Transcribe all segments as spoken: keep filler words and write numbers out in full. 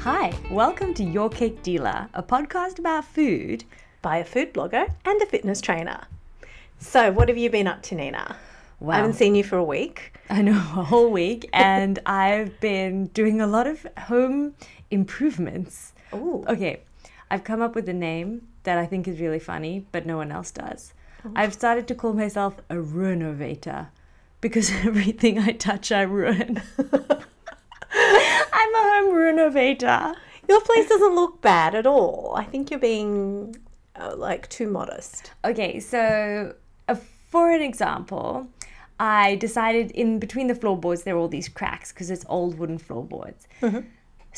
Hi, welcome to Your Cake Dealer, a podcast about food by a food blogger and a fitness trainer. So what have you been up to, Nina? Wow. I haven't seen you for a week. I know, a whole week, and I've been doing a lot of home improvements. Ooh. Okay, I've come up with a name that I think is really funny, but no one else does. Oh. I've started to call myself a ruinovator because everything I touch, I ruin. I'm a home ruinovator. Your place doesn't look bad at all. I think you're being uh, like too modest. Okay, so uh, for an example, I decided in between the floorboards there are all these cracks because it's old wooden floorboards. Mm-hmm.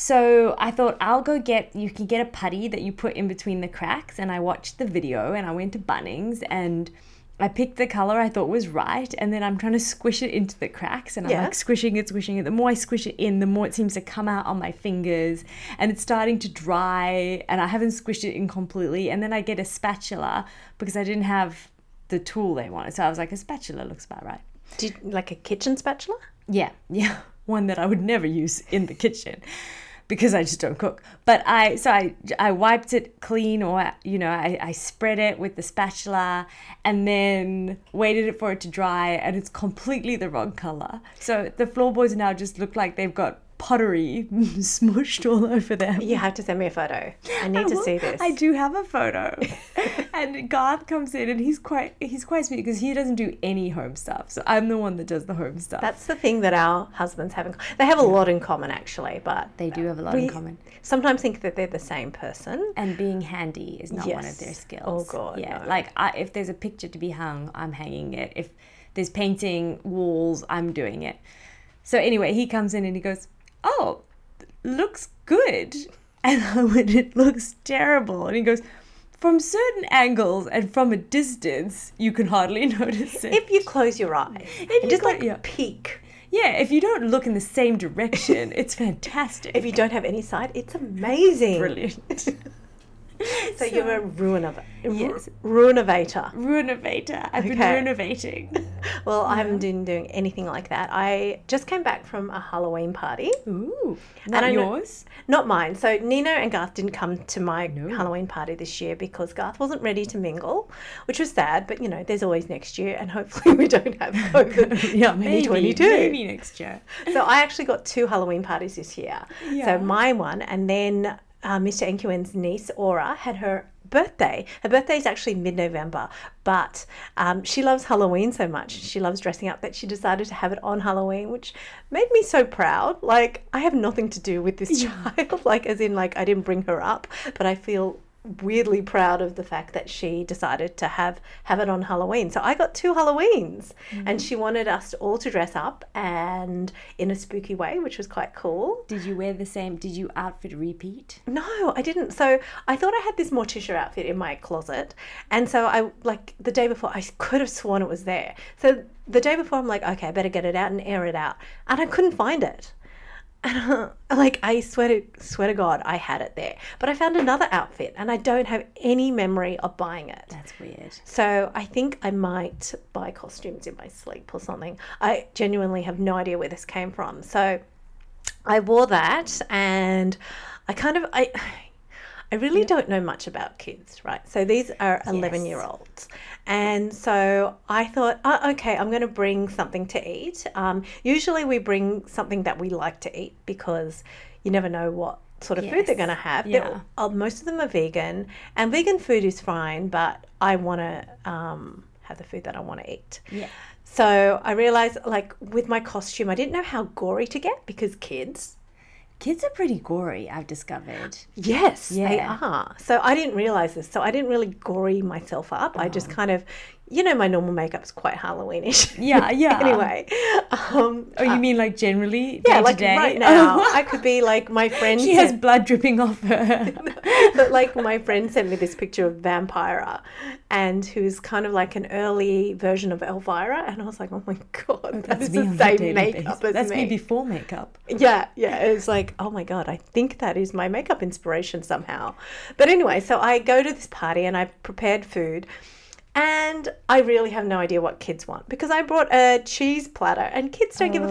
So I thought I'll go get, you can get a putty that you put in between the cracks, and I watched the video and I went to Bunnings and I picked the color I thought was right, and then I'm trying to squish it into the cracks, and I'm yeah. like squishing it, squishing it. The more I squish it in, the more it seems to come out on my fingers, and it's starting to dry, and I haven't squished it in completely. And then I get a spatula because I didn't have the tool they wanted. So I was like, a spatula looks about right. Did like a kitchen spatula? Yeah, yeah. One that I would never use in the kitchen because I just don't cook. But I, so I, I wiped it clean, or, you know, I, I spread it with the spatula and then waited for it to dry, and it's completely the wrong color. So the floorboards now just look like they've got pottery smushed all over them. You have to send me a photo. I need I to will, see this. I do have a photo. And Garth comes in and he's quite he's quite sweet because he doesn't do any home stuff. So I'm the one that does the home stuff. That's the thing that our husbands have in common. They have a lot in common, actually, but they do have a lot we in common. Sometimes think that they're the same person. And being handy is not yes. one of their skills. Oh God, yeah. no. Like I, if there's a picture to be hung, I'm hanging it. If there's painting walls, I'm doing it. So anyway, he comes in and he goes, "Oh, looks good." And I went, "It looks terrible." And he goes, "From certain angles and from a distance, you can hardly notice it." If you close your eyes If and just clo- like yeah. peek. Yeah, if you don't look in the same direction, it's fantastic. If you don't have any sight, it's amazing. Brilliant. So, so you're a ruinov- yes. ruinovator. Ruinovator. I've okay. been renovating. Well, yeah. I haven't been doing anything like that. I just came back from a Halloween party. Ooh. Not and yours? Know, not mine. So Nina and Garth didn't come to my no. Halloween party this year because Garth wasn't ready to mingle, which was sad. But, you know, there's always next year, and hopefully we don't have COVID yeah, in maybe, twenty twenty-two. Maybe next year. So I actually got two Halloween parties this year. Yeah. So my one, and then uh, Mister Enkuen's niece, Aura, had her birthday. Her birthday is actually mid-November, but um, she loves Halloween so much. She loves dressing up that she decided to have it on Halloween, which made me so proud. Like, I have nothing to do with this yeah. child. Like, as in, like, I didn't bring her up, but I feel weirdly proud of the fact that she decided to have have it on Halloween. So I got two Halloweens, mm-hmm. and she wanted us all to dress up and in a spooky way, which was quite cool. Did you wear the same? Did you outfit repeat? No, I didn't. So I thought I had this Morticia outfit in my closet, and so I like the day before I could have sworn it was there. So the day before I'm like, okay, I better get it out and air it out, and I couldn't find it. And uh, like I swear to swear to God, I had it there, but I found another outfit, and I don't have any memory of buying it. That's weird. So I think I might buy costumes in my sleep or something. I genuinely have no idea where this came from. So I wore that, and I kind of I. I really yep. don't know much about kids, right? So these are eleven-year-olds. Yes. And so I thought, oh, okay, I'm going to bring something to eat. Um, usually we bring something that we like to eat because you never know what sort of yes. food they're going to have. Yeah. Uh, most of them are vegan, and vegan food is fine, but I want to um, have the food that I want to eat. Yeah. So I realised, like, with my costume, I didn't know how gory to get because kids... Kids are pretty gory, I've discovered. Yes, yeah. they are. So I didn't realise this. So I didn't really gory myself up. Oh. I just kind of, you know, my normal makeup's quite Halloweenish. Yeah, yeah. Anyway. Um, oh, you uh, mean like generally? Yeah, like day? right now. I could be like my friend. She has blood dripping off her. But like my friend sent me this picture of Vampira, and who's kind of like an early version of Elvira. And I was like, oh my God, that's that's me the same makeup basis. as That's me. me before makeup. Yeah, yeah. It's like, oh my God, I think that is my makeup inspiration somehow. But anyway, so I go to this party and I've prepared food. And I really have no idea what kids want because I brought a cheese platter and kids don't oh, give a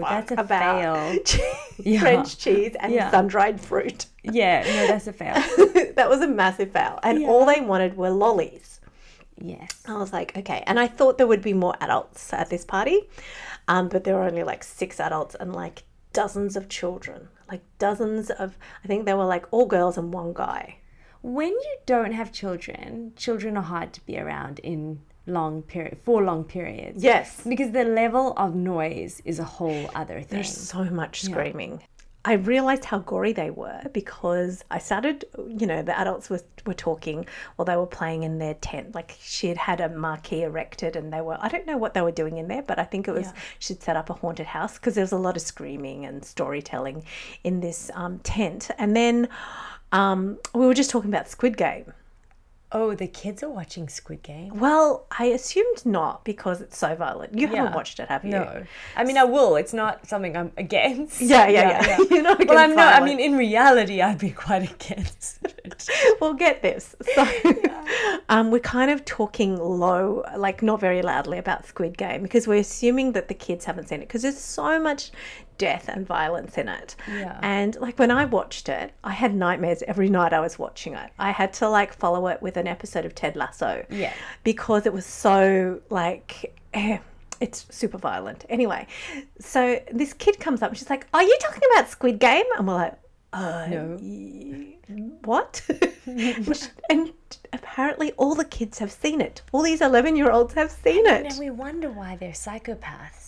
mark that's a about fail. Yeah. French cheese and Yeah. sun-dried fruit. Yeah, no, that's a fail. That was a massive fail. And Yeah. all they wanted were lollies. Yes. I was like, okay. And I thought there would be more adults at this party, um, but there were only like six adults and like dozens of children. Like dozens of, I think they were like all girls and one guy. When you don't have children, children are hard to be around in long period for long periods. Yes. Because the level of noise is a whole other thing. There's so much screaming. I realized how gory they were because I started, you know, the adults were, were talking while they were playing in their tent. Like she had had a marquee erected and they were, I don't know what they were doing in there, but I think it was, Yeah. she'd set up a haunted house because there was a lot of screaming and storytelling in this um, tent. And then um, we were just talking about Squid Game. Oh, the kids are watching Squid Game? Well, I assumed not because it's so violent. You haven't Yeah. watched it, have you? No. I mean, I will. It's not something I'm against. Yeah, yeah, yeah. You're not Well, I'm against not. I violence. mean, in reality, I'd be quite against it. Well, get this. So um, we're kind of talking low, like not very loudly about Squid Game because we're assuming that the kids haven't seen it because there's so much death and violence in it. Yeah. And like when I watched it, I had nightmares every night I was watching it. I had to like follow it with an episode of Ted Lasso. Yeah. Because it was so like... Eh, it's super violent. Anyway, so this kid comes up and she's like, are you talking about Squid Game? And we're like, uh, No. y- what? And apparently all the kids have seen it. All these eleven-year-olds have seen it. And we wonder why they're psychopaths.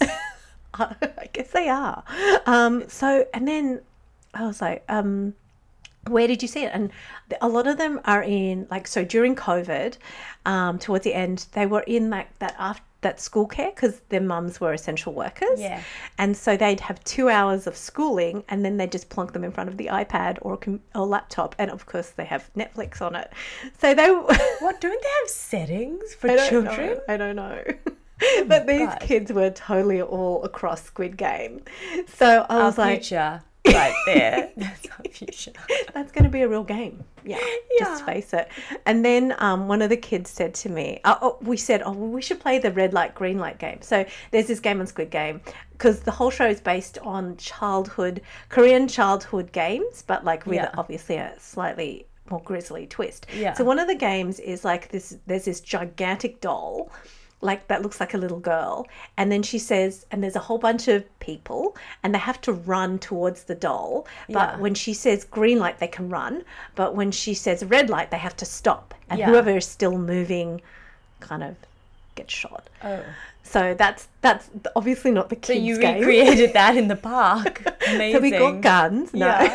I guess they are. Um, so, and then I was like, um, where did you see it? And a lot of them are in, like, so during COVID, um, towards the end, they were in like that after that school care because their mums were essential workers. Yeah. And so they'd have two hours of schooling and then they'd just plonk them in front of the iPad or a, com- or laptop. And of course they have Netflix on it. So they... What, don't they have settings for I don't children? know. I don't know. But these God. kids were totally all across Squid Game. So I Our was like, future right there. That's our future. that's going to be a real game. Yeah, just Yeah. face it. And then um, one of the kids said to me, oh, oh, we said, oh, well, we should play the red light, green light game. So there's this game on Squid Game because the whole show is based on childhood, Korean childhood games, but like with Yeah. obviously a slightly more grisly twist. Yeah. So one of the games is like this, there's this gigantic doll like that looks like a little girl, and then she says, and there's a whole bunch of people and they have to run towards the doll, but Yeah. when she says green light they can run, but when she says red light they have to stop, and Yeah. whoever is still moving kind of gets shot. Oh. So that's that's obviously not the So kids you game. recreated that in the park. Amazing. So we got guns. No. Yeah.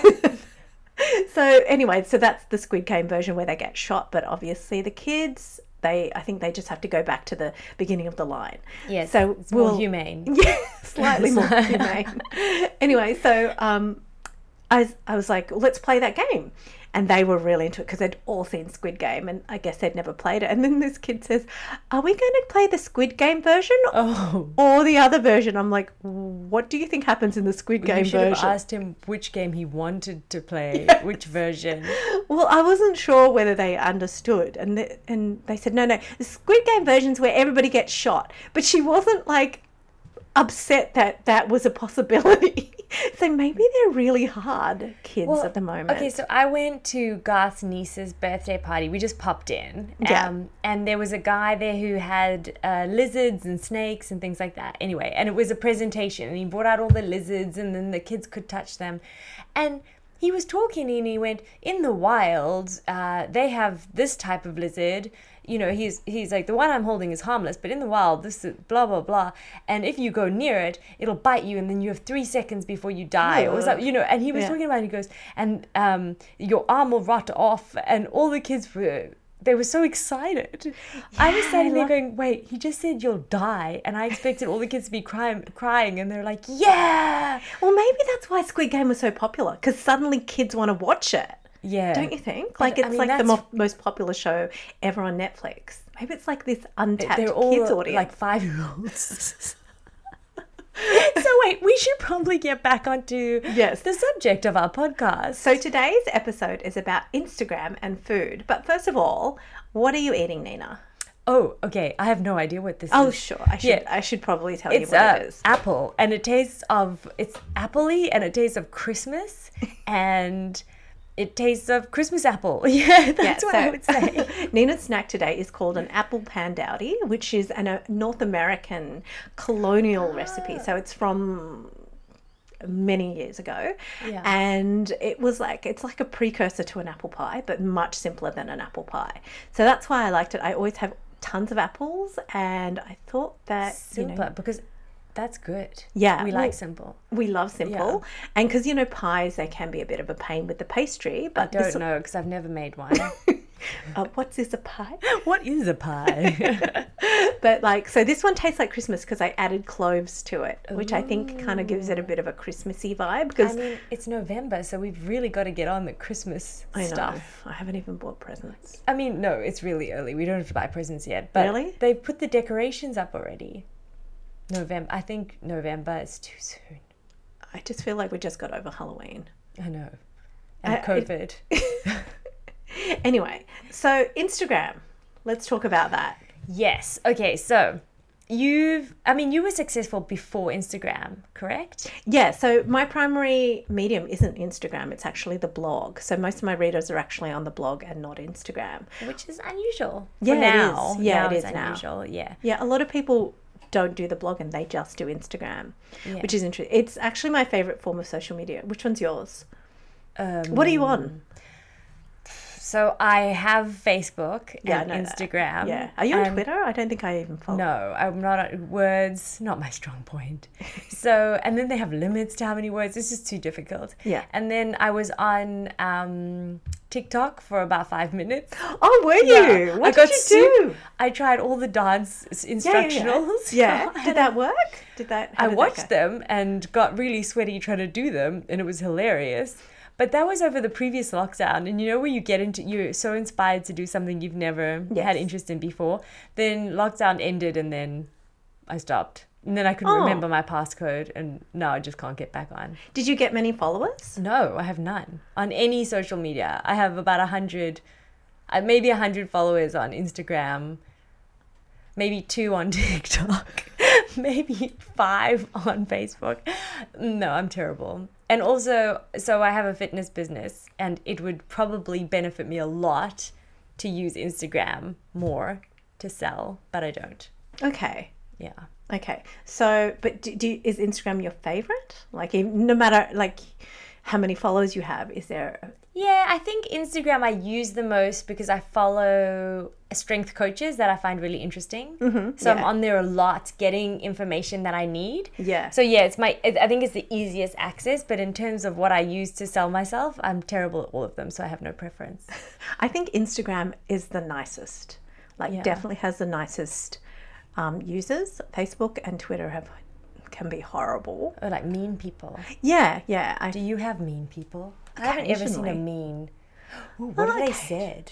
So anyway, so that's the Squid Game version where they get shot, but obviously the kids, they I think they just have to go back to the beginning of the line. Yes. So it's more we'll- humane. Yeah, slightly more humane. Anyway, so um, I was, I was like, let's play that game. And they were really into it because they'd all seen Squid Game and I guess they'd never played it. And then this kid says, are we going to play the Squid Game version Oh. or the other version? I'm like, what do you think happens in the Squid Game You should version? have asked him which game he wanted to play, Yes. which version. Well, I wasn't sure whether they understood. And, the, and they said, no, no, the Squid Game version's where everybody gets shot. But she wasn't like upset that that was a possibility. So maybe they're really hard kids Well, at the moment. Okay, so I went to Garth's niece's birthday party. We just popped in. Yeah. Um, and there was a guy there who had uh, lizards and snakes and things like that. Anyway, and it was a presentation. And he brought out all the lizards and then the kids could touch them. And he was talking and he went, in the wild, uh, they have this type of lizard. You know, he's he's like, the one I'm holding is harmless, but in the wild, this is blah, blah, blah. And if you go near it, it'll bite you and then you have three seconds before you die. Or something, you know, and he was Yeah. talking about it, he goes, and um, your arm will rot off. And all the kids were, they were so excited. I was Yeah, standing I there love- going, wait, he just said you'll die. And I expected all the kids to be crying, crying and they're like, yeah. Well, maybe that's why Squid Game was so popular because suddenly kids want to watch it. Yeah. Don't you think? Like I it's mean, like the that's- mo- most popular show ever on Netflix. Maybe it's like this untapped They're all kids audience. like five-year-olds. So wait, we should probably get back onto Yes. the subject of our podcast. So today's episode is about Instagram and food. But first of all, what are you eating, Nina? Oh, okay. I have no idea what this Oh, is. sure. I should. Yeah. I should probably tell It's you what uh, it is. apple, and it tastes of it's appley, and it tastes of Christmas, and it tastes of Christmas apple. Yeah, that's Yeah, what so I would say. Nina's snack today is called an apple pandowdy, which is an, a North American colonial recipe. So it's from many years ago, Yeah. and it was like it's like a precursor to an apple pie, but much simpler than an apple pie. So that's why I liked it. I always have tons of apples, and I thought that you Simple, know because that's good. Yeah, we well, like simple. we love simple, and because you know pies, they can be a bit of a pain with the pastry. I But don't this, know because I've never made one. uh, what's this a pie? What is a pie? But like, so this one tastes like Christmas because I added cloves to it, which I think kind of gives it a bit of a Christmassy vibe. I Because mean, it's November, so we've really got to get on the Christmas I know stuff. I haven't even bought presents. I mean, no, it's really early. We don't have to buy presents yet. But Really? they've put the decorations up already. November. I think November is too soon. I just feel like we just got over Halloween. I know. And I- COVID. Anyway, so Instagram. Let's talk about that. Yes. Okay, so you've, I mean, you were successful before Instagram, correct? Yeah, so my primary medium isn't Instagram, it's actually the blog. So most of my readers are actually on the blog and not Instagram. Which is unusual. For Yeah, it now. is. Yeah, now it it's is now. unusual. Yeah. Yeah, a lot of people don't do the blog and they just do Instagram, Yeah. which is interesting. It's actually my favorite form of social media. Which one's yours? Um, What are you on? So I have Facebook Yeah, I and know that. Instagram. Yeah. Are you on and- Twitter? I don't think I even follow. No, I'm not on words, not my strong point. So, and then they have limits to how many words. It's just too difficult. Yeah. And then I was on um, TikTok for about five minutes. Oh, were you? Yeah. What I got did you su- do? I tried all the dance Yeah, yeah, instructionals. Yeah. Yeah. Did that work? Did that? how I did that watched go? them and got really sweaty trying to do them, and it was hilarious. But that was over the previous lockdown, and you know where you get into, you're so inspired to do something you've never Yes. had interest in before. Then lockdown ended, and then I stopped. And then I couldn't Oh. remember my passcode, and now I just can't get back on. Did you get many followers? No, I have none on any social media. I have about a hundred, uh, maybe a hundred followers on Instagram, maybe two on TikTok, maybe five on Facebook. No, I'm terrible. And also, so I have a fitness business, and it would probably benefit me a lot to use Instagram more to sell, but I don't. Okay. Yeah. Okay. So, but do, do is Instagram your favorite? Like, if- no matter like how many followers you have, is there? Yeah, I think Instagram I use the most because I follow strength coaches that I find really interesting. Mm-hmm, so I'm yeah. on there a lot getting information that I need. Yeah. So yeah, it's my it, I think it's the easiest access, but in terms of what I use to sell myself, I'm terrible at all of them, so I have no preference. I think Instagram is the nicest. Like, Yeah. definitely has the nicest um, users. Facebook and Twitter have can be horrible. Or like mean people. Yeah, yeah. I Do you have mean people? I haven't ever seen a Occasionally. mean. Ooh, what have they okay. said?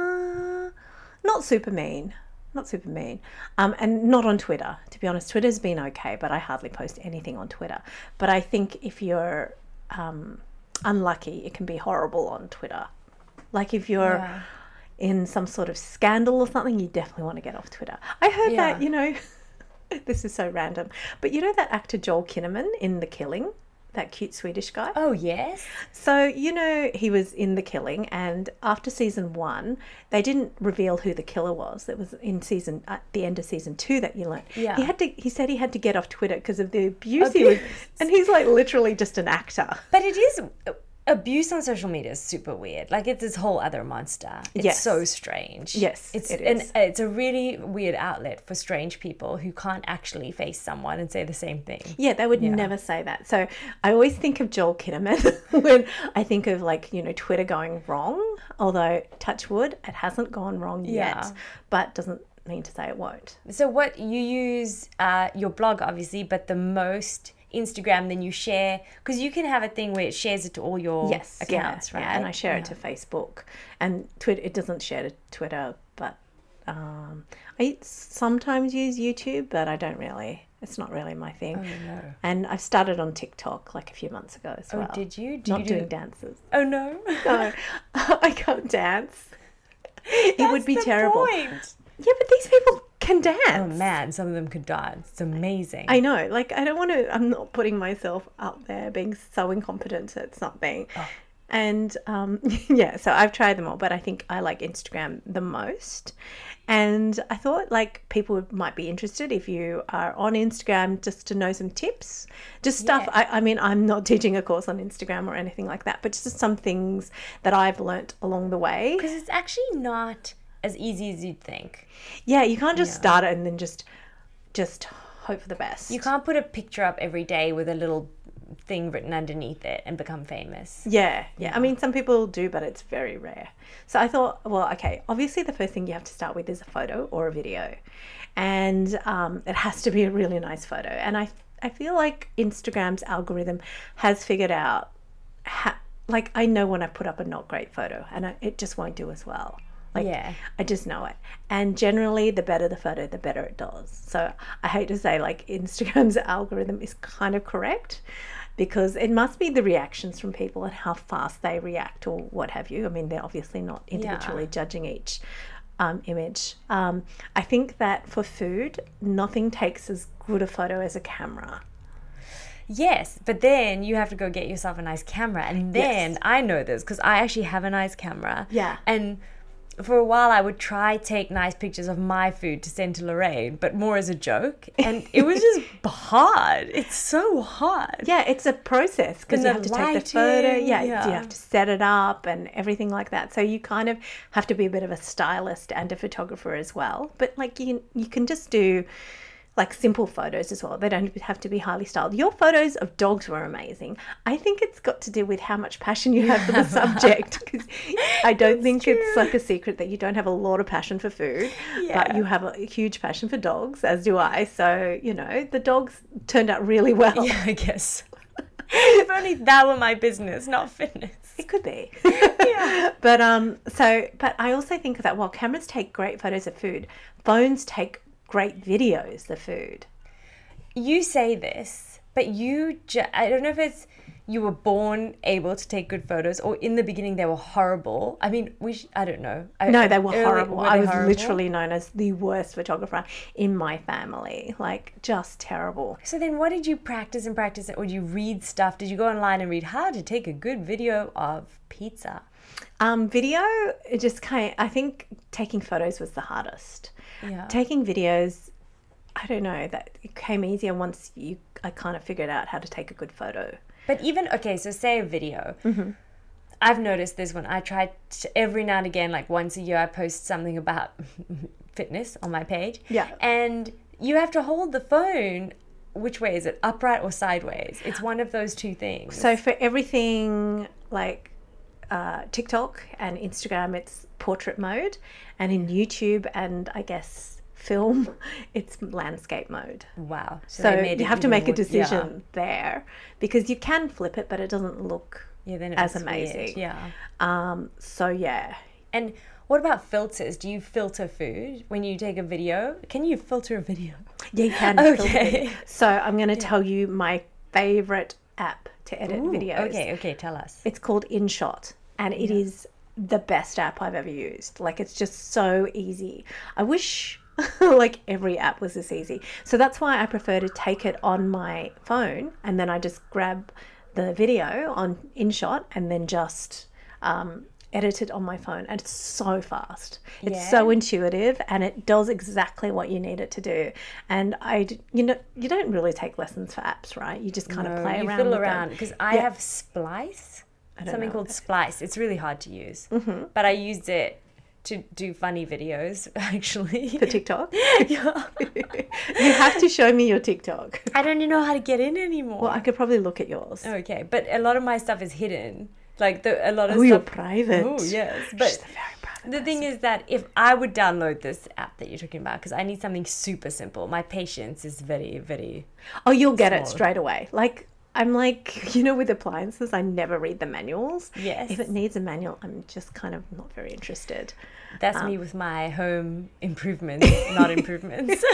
Uh, not super mean. Not super mean. Um, and not on Twitter. To be honest, Twitter's been okay, but I hardly post anything on Twitter. But I think if you're um, unlucky, it can be horrible on Twitter. Like if you're Yeah. in some sort of scandal or something, you definitely want to get off Twitter. I heard Yeah. that, you know, this is so random, but you know that actor Joel Kinnaman in The Killing? That cute Swedish guy? Oh yes. So, you know, he was in The Killing, and after season one, they didn't reveal who the killer was. It was in season, at the end of season two that you learned. Yeah. He had to, he said he had to get off Twitter because of the abuse he was, Abuse. and he's like literally just an actor. But it is abuse on social media is super weird. Like it's this whole other monster. It's Yes. so strange. Yes, it's it an, is. it's a really weird outlet for strange people who can't actually face someone and say the same thing. Yeah, they would Yeah. never say that. So I always think of Joel Kinnaman when I think of like, you know, Twitter going wrong, although touch wood, it hasn't gone wrong Yeah. yet, but doesn't mean to say it won't. So what you use uh, your blog obviously, but the most Instagram, then you share because you can have a thing where it shares it to all your Yes, accounts, yeah, right? yeah, and I share Yeah. it to Facebook and Twitter. It doesn't share to Twitter, but um, I sometimes use YouTube, but I don't really. It's not really my thing. Oh no. And I've started on TikTok like a few months ago as Oh, well. did you? Did Not you do... doing dances. Oh no. No, I can't dance. It would That's be the terrible. point. Yeah, but these people can dance. Oh man, some of them could dance. It's amazing. I know. Like, I don't want to, I'm not putting myself out there being so incompetent at something. Oh. And um, yeah, so I've tried them all, but I think I like Instagram the most. And I thought like people might be interested if you are on Instagram just to know some tips, just stuff. Yeah. I, I mean, I'm not teaching a course on Instagram or anything like that, but just some things that I've learnt along the way. Because it's actually not as easy as you'd think. Yeah, you can't just Yeah. start it and then just just hope for the best. You can't put a picture up every day with a little thing written underneath it and become famous. Yeah, yeah. I mean, some people do, but it's very rare. So I thought, well, okay, obviously the first thing you have to start with is a photo or a video. And um, it has to be a really nice photo. And I, I feel like Instagram's algorithm has figured out, ha- like I know when I put up a not great photo and I, it just won't do as well. Like, Yeah. I just know it. And generally, the better the photo, the better it does. So I hate to say, like, Instagram's algorithm is kind of correct because it must be the reactions from people and how fast they react or what have you. I mean, they're obviously not individually Yeah. judging each um, image. Um, I think that for food, nothing takes as good a photo as a camera. Yes, but then you have to go get yourself a nice camera. And then Yes. I know this because I actually have a nice camera. Yeah. And for a while I would try take nice pictures of my food to send to Lorraine, but more as a joke. And it was just hard. It's so hard. Yeah, it's a process because And you the have to take the photo. lighting, Yeah, yeah. you have to set it up and everything like that. So you kind of have to be a bit of a stylist and a photographer as well. But like you, can- you can just do like simple photos as well. They don't have to be highly styled. Your photos of dogs were amazing. I think it's got to do with how much passion you have for the subject. Because I don't think it's like a secret that you don't have a lot of passion for food, but Yeah. you have a huge passion for dogs, as do I. So, you know, the dogs turned out really well. Yeah, I guess. If only that were my business, not fitness. It could be. Yeah. But um so but I also think that while cameras take great photos of food, phones take great videos of food. You say this, but you, ju- I don't know if it's you were born able to take good photos or in the beginning they were horrible. I mean, we, sh- I don't know. I, No, they were early- horrible. were I they was horrible? literally known as the worst photographer in my family. Like, just terrible. So then what did you practice and practice it? Or did you read stuff? Did you go online and read how to take a good video of pizza? Um, video, it just kind of, I think taking photos was the hardest. Yeah. Taking videos, I don't know, that it came easier once you, I kind of figured out how to take a good photo. But even, okay, so say a video. Mm-hmm. I've noticed this when I try to, every now and again, like once a year, I post something about fitness on my page. Yeah. And you have to hold the phone. Which way is it? Upright or sideways? It's one of those two things. So for everything like uh, TikTok and Instagram, it's portrait mode. And in YouTube and I guess film, it's landscape mode. Wow. So, they made you it have to even make a more- decision there because you can flip it, but it doesn't look Yeah, yeah then it as looks amazing. weird. Yeah. Um, so yeah. And what about filters? Do you filter food when you take a video? Can you filter a video? Yeah, you can. Okay. filter it. So I'm going to tell you my favorite app to edit Ooh, videos. Okay, okay, tell us. It's called InShot, and it is the best app I've ever used. Like, it's just so easy. I wish like every app was this easy. So that's why I prefer to take it on my phone and then I just grab the video on InShot and then just um, edit it on my phone. And it's so fast. It's Yeah. so intuitive and it does exactly what you need it to do. And I, d- you know, you don't really take lessons for apps, right? You just kind of No, play you around fiddle with them. around because I Yeah. have Splice, don't something know called what Splice. It's really hard to use, mm-hmm. but I used it to do funny videos actually. For TikTok. Yeah. You have to show me your TikTok. I don't even know how to get in anymore. Well, I could probably look at yours. Okay, but a lot of my stuff is hidden. Like the a lot of Oh, stuff. you're private. Oh yes, She's but a very private the thing is that if I would download this app that you're talking about, because I need something super simple, my patience is very, very. Oh, you'll get it Small. straight away. Like, I'm like, you know, with appliances, I never read the manuals. Yes. If it needs a manual, I'm just kind of not very interested. That's Um, me with my home improvements, not improvements.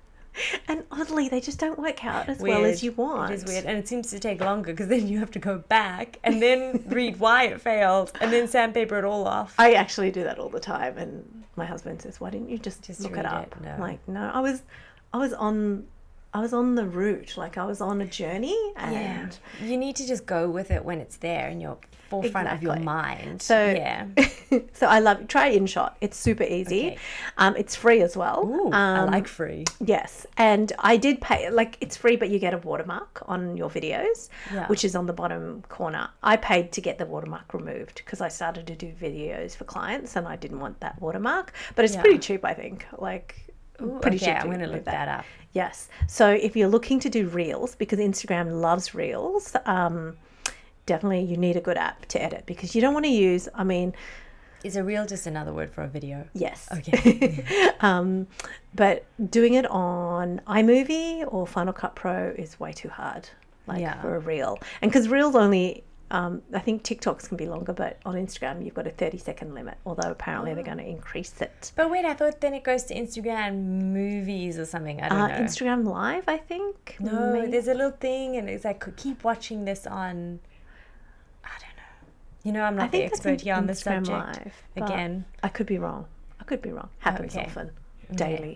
And oddly, they just don't work out as well as you want. It is weird, and it seems to take longer because then you have to go back and then read why it failed, and then sandpaper it all off. I actually do that all the time, and my husband says, why didn't you just, Just look read it up? it, no. I'm like, no, I was, I was on, I was on the route. Like I was on a journey, and Yeah. You need to just go with it when it's there in your forefront of your Exactly. mind. So, yeah. so I love try InShot. It's super easy. Okay. Um, it's free as well. Ooh, I um, like free. Yes, and I did pay, like it's free, but you get a watermark on your videos, Yeah. which is on the bottom corner. I paid to get the watermark removed because I started to do videos for clients and I didn't want that watermark. But it's Yeah. pretty cheap, I think. Like Ooh, pretty okay, cheap. I'm to going to do look that up. Yes. So if you're looking to do reels, because Instagram loves reels, um, definitely you need a good app to edit because you don't want to use, I mean, Is a reel just another word for a video? yes. Okay. um, but doing it on iMovie or Final Cut Pro is way too hard, like Yeah. for a reel. And because reels only, um, I think TikToks can be longer, but on Instagram you've got a thirty second limit, although apparently they're going to increase it. But wait, I thought then it goes to Instagram movies or something. I don't Uh, know. Instagram Live, I think. No, Maybe. there's a little thing, and it's like keep watching this on. I don't know. You know, I'm I not the think that's expert in- here on the Instagram subject. Live, but Again, I could be wrong. I could be wrong. Happens Okay. often, Okay. daily.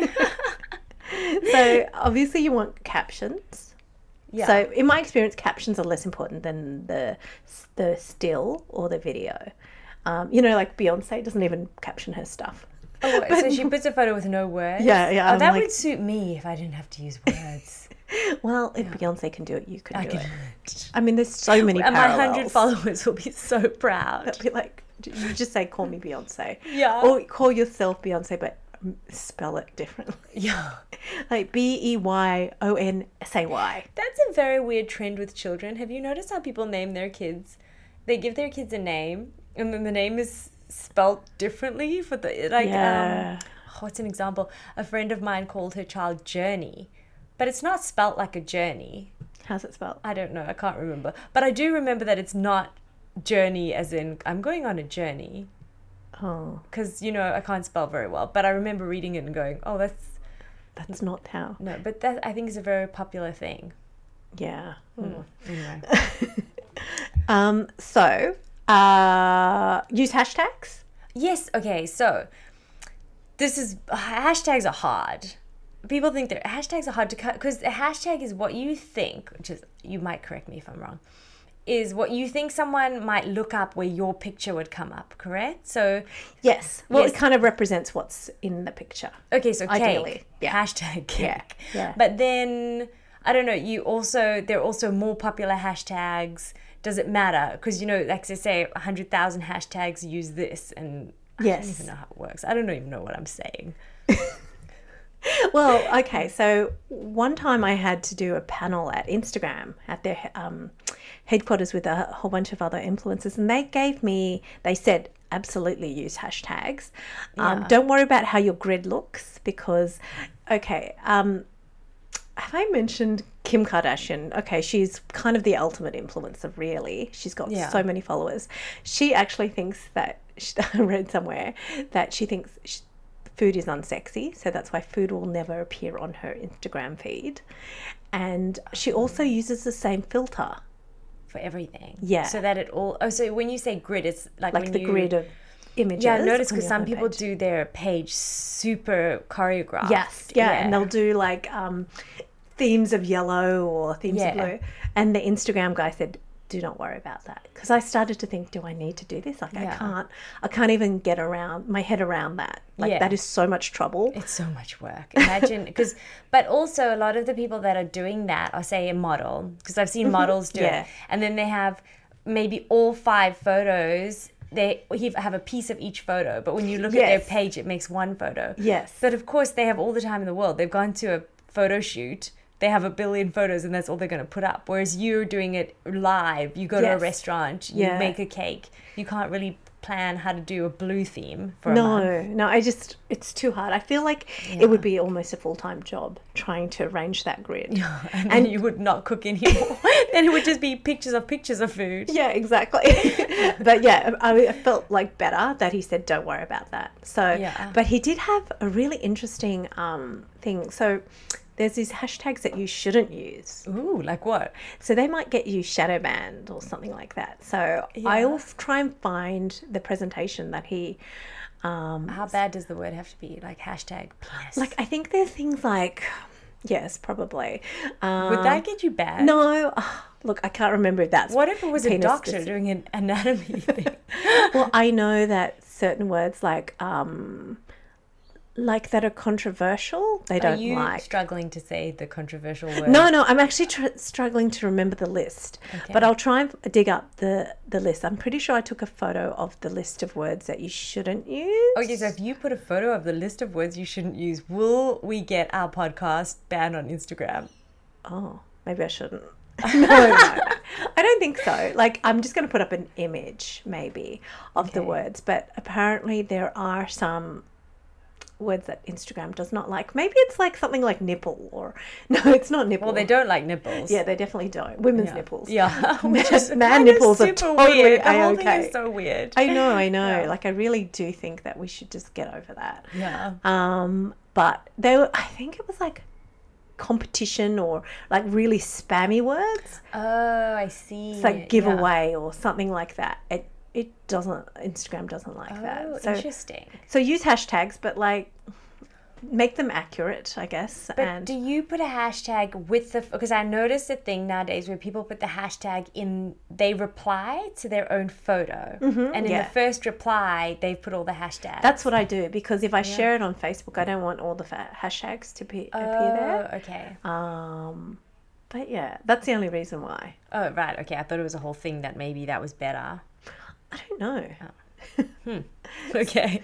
So obviously you want captions. yeah. So in my experience, captions are less important than the the still or the video. Um, you know, like Beyonce doesn't even caption her stuff. oh, so she puts a photo with no words. Yeah, yeah, Oh, I'm that like- would suit me if I didn't have to use words. Well, if Beyonce can do it, you can I do could. it. I mean, there's so many And my parallels. hundred followers will be so proud. They'll be like, you just say, "Call me Beyonce," Yeah. or call yourself Beyonce, but spell it differently. Yeah. Like B E Y O N S A Y. That's a very weird trend with children. Have you noticed how people name their kids? They give their kids a name, and then the name is spelt differently for the like. Yeah. Um, what's an example? A friend of mine called her child Journey, but it's not spelt like a journey. How's it spelled? I don't know. I can't remember, but I do remember that it's not journey as in I'm going on a journey. Oh, Because, you know, I can't spell very well. But I remember reading it and going, oh, that's... that's not how. No, but that I think is a very popular thing. Yeah. Mm. Anyway. Um. So, uh, use hashtags. Yes, okay, so this is... Hashtags are hard. People think that hashtags are hard to cut because a hashtag is what you think, which is... You might correct me if I'm wrong. Is what you think someone might look up where your picture would come up, correct? So... Yes. Well, Yes. it kind of represents what's in the picture. Okay, so cake. Ideally, yeah. Hashtag cake. Yeah, yeah. But then, I don't know, you also, there are also more popular hashtags. Does it matter? Because, you know, like they say, one hundred thousand hashtags use this. And I Yes. don't even know how it works. I don't even know what I'm saying. Well, okay. So one time I had to do a panel at Instagram at their um, headquarters with a whole bunch of other influencers, and they gave me. They said absolutely use hashtags. Um, Yeah. Don't worry about how your grid looks because, okay. Um, have I mentioned Kim Kardashian? Okay, she's kind of the ultimate influencer, really. She's got Yeah. so many followers. She actually thinks that, I read somewhere, that she thinks she, food is unsexy, so that's why food will never appear on her Instagram feed. And she also uses the same filter, For everything. Yeah. So that it all... Oh, so when you say grid, it's like, like when the you, grid of images. Yeah, I noticed on because your some people homepage. do their page super choreographed. Yes, yeah, and they'll do like um, themes of yellow or themes Yeah. of blue. And the Instagram guy said, "Do not worry about that," because I started to think, "Do I need to do this? Like, I Yeah. can't, I can't even get around my head around that. Like, Yeah. that is so much trouble." It's so much work. Imagine, because, but also a lot of the people that are doing that are, say, a model, because I've seen models do Yeah. it, and then they have maybe all five photos. They have a piece of each photo, but when you look at Yes. their page, it makes one photo. Yes. But of course, they have all the time in the world. They've gone to a photo shoot. They have a billion photos, and that's all they're going to put up. Whereas you're doing it live. You go to a Yes. restaurant. You Yeah. make a cake. You can't really plan how to do a blue theme for a month. No, no, I just, it's too hard. I feel like it would be almost a full-time job trying to arrange that grid. And, then you would not cook anymore. Then it would just be pictures of pictures of food. Yeah, exactly. But yeah, I I felt like better that he said, "Don't worry about that." So, Yeah. but he did have a really interesting um, thing. So there's these hashtags that you shouldn't use. Ooh, like what? So they might get you shadow banned or something like that. So I Yeah. will try and find the presentation that he Um, How bad does the word have to be? Like hashtag penis. like, I think there's things like, yes, probably. Um, Would that get you bad? No. Oh, look, I can't remember if that's. What if it was a penis doctor speci- doing an anatomy thing? Well, I know that certain words like um, like that are controversial, they Are don't you like. struggling to say the controversial word? No, no, I'm actually tr- struggling to remember the list, Okay. but I'll try and dig up the, the list. I'm pretty sure I took a photo of the list of words that you shouldn't use. Okay, so if you put a photo of the list of words you shouldn't use, will we get our podcast banned on Instagram? Oh, maybe I shouldn't. no, no, no, I don't think so. Like, I'm just going to put up an image, maybe, of the Okay. words, but apparently there are some words that Instagram does not like. Maybe it's like something like nipple, or no, it's not nipple. Well, they don't like nipples. Yeah, they definitely don't. Women's Yeah. nipples. Yeah. Man, Which is man kind of nipples are super totally weird. The whole thing A-okay. is so weird. I know, I know. Yeah. Like, I really do think that we should just get over that. Yeah. Um, but they were, I think it was like competition or like really spammy words. Oh, I see. It's like Yeah. giveaway or something like that. It it doesn't, Instagram doesn't like Oh, that. So interesting. so use hashtags, but like make them accurate, I guess. But and do you put a hashtag with the, because I noticed a thing nowadays where people put the hashtag in, they reply to their own photo. and in yeah. the first reply, they've put all the hashtags. that's what I do, because if I share it on Facebook, I don't want all the fa- hashtags to be, appear there. Oh, okay. Um, but yeah, that's the only reason why. Oh, right. Okay. I thought it was a whole thing that maybe that was better. I don't know. Okay.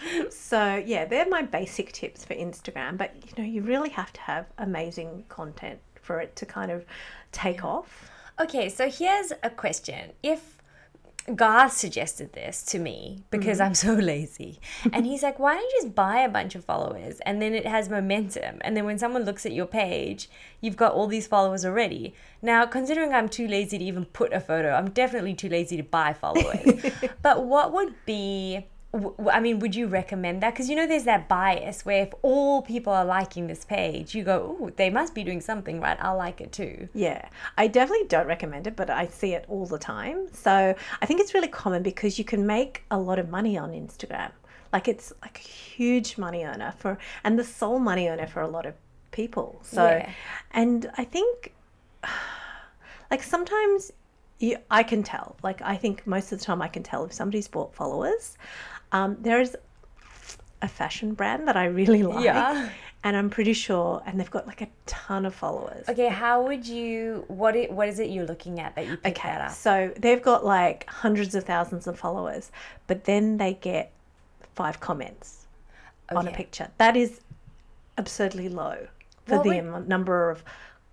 So yeah, they're my basic tips for Instagram. But you know, you really have to have amazing content for it to kind of take off. Okay, so here's a question. If Garth suggested this to me because I'm so lazy, and he's like, why don't you just buy a bunch of followers and then it has momentum, and then when someone looks at your page, you've got all these followers already. Now, considering I'm too lazy to even put a photo, I'm definitely too lazy to buy followers. But what would be, w- I mean, would you recommend that? Because you know there's that bias where if all people are liking this page, you go, oh, they must be doing something right, I'll like it too. Yeah, I definitely don't recommend it, but I see it all the time. So I think it's really common because you can make a lot of money on Instagram. Like, it's like a huge money earner for, and the sole money earner for a lot of people. So, Yeah. and I think, like, sometimes you, I can tell. Like, I think most of the time I can tell if somebody's bought followers. Um, there's a fashion brand that I really like. Yeah. And I'm pretty sure, and they've got like a ton of followers. Okay, how would you, what it, what is it you're looking at that you pick Okay, that up? so they've got like hundreds of thousands of followers, but then they get five comments on a Okay. picture. That is absurdly low for What the would- am- number of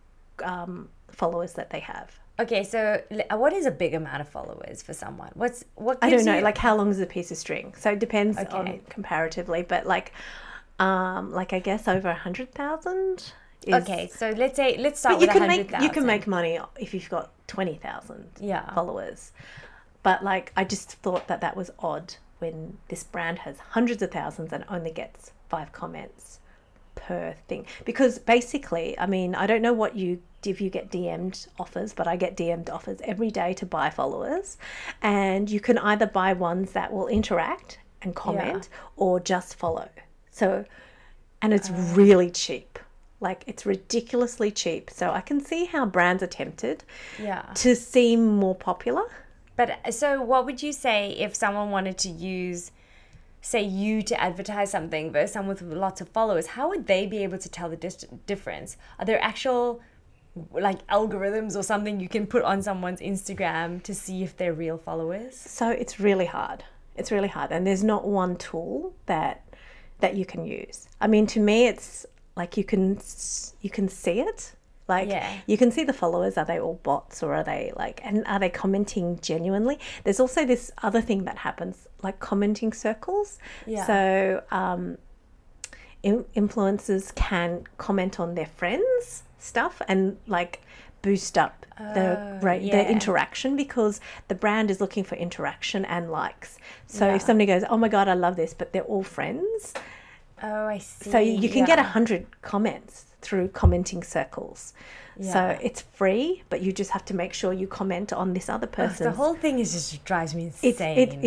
um, followers that they have. Okay, so l- what is a big amount of followers for someone? What's, what I don't gives know, you- like how long is a piece of string? So it depends on Okay. comparatively, but like, um, like I guess over a hundred thousand. Okay, so let's say, let's start But you with can one hundred make you can thousand. make money if you've got twenty thousand Yeah. followers. But like, I just thought that that was odd when this brand has hundreds of thousands and only gets five comments per thing. Because basically, I mean, I don't know what you if you get D M'd offers, but I get D M'd offers every day to buy followers, and you can either buy ones that will interact and comment or just follow. So, and it's really cheap. Like, it's ridiculously cheap. So I can see how brands are tempted Yeah. to seem more popular. But uh, so what would you say if someone wanted to use, say, you to advertise something versus someone with lots of followers? How would they be able to tell the dis- difference? Are there actual, like, algorithms or something you can put on someone's Instagram to see if they're real followers? So it's really hard. It's really hard. And there's not one tool that that you can use. I mean, to me, it's like you can you can see it. Like, Yeah. you can see the followers. Are they all bots, or are they like, and are they commenting genuinely? There's also this other thing that happens, like commenting circles. Yeah. So um, in, influencers can comment on their friends' stuff and like boost up the Oh, rate, yeah. the interaction, because the brand is looking for interaction and likes. So Yeah. if somebody goes, "Oh my god, I love this," but they're all friends, Oh, I see. so you can get a Yeah. hundred comments through commenting circles. Yeah. So it's free, but you just have to make sure you comment on this other Ugh, person's. the whole thing is just drives me it's, insane. it is